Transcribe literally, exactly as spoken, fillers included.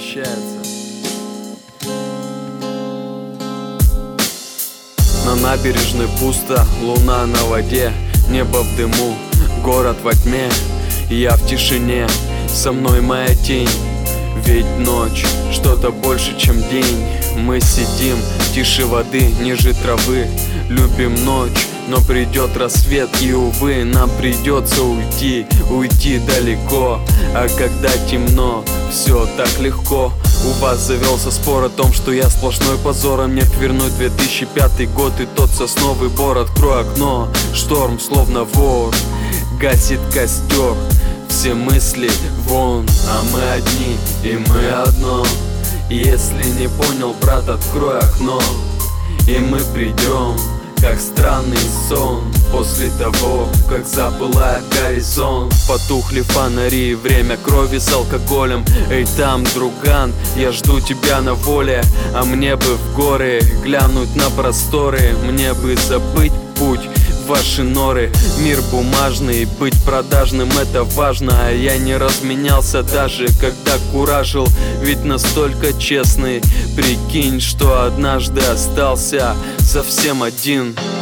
возвращается. На набережной пусто, луна на воде, небо в дыму, город во тьме. Я в тишине, со мной моя тень. Ведь ночь что-то больше, чем день. Мы сидим тише воды, ниже травы. Любим ночь, но придет рассвет. И, увы, нам придется уйти, уйти далеко. А когда темно, все так легко. У вас завелся спор о том, что я сплошной позор, а мне вернуть две тысячи пятый год и тот сосновый бор. Открой окно, шторм словно вор гасит костер, все мысли вон. А мы одни, и мы одно. Если не понял, брат, открой окно, и мы придем, как странный сон. После того, как запылает горизонт, потухли фонари, время крови с алкоголем. Эй, там, друган, я жду тебя на воле. А мне бы в горы глянуть на просторы, мне бы забыть путь в ваши норы. Мир бумажный, быть продажным — это важно. А я не разменялся даже, когда куражил, ведь настолько честный. Прикинь, что однажды остался совсем один.